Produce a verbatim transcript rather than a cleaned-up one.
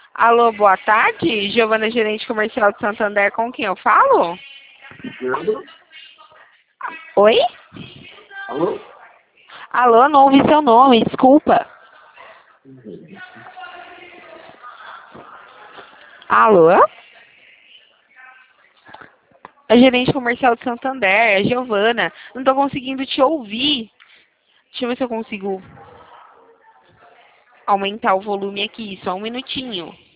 Alô, boa tarde. Giovana, gerente comercial de Santander, com quem eu falo? Leandro? Oi? Alô? Alô, não ouvi seu nome, desculpa. Alô? A gerente comercial de Santander, a Giovana. Não tô conseguindo te ouvir. Deixa eu ver se eu consigo aumentar o volume aqui, só um minutinho.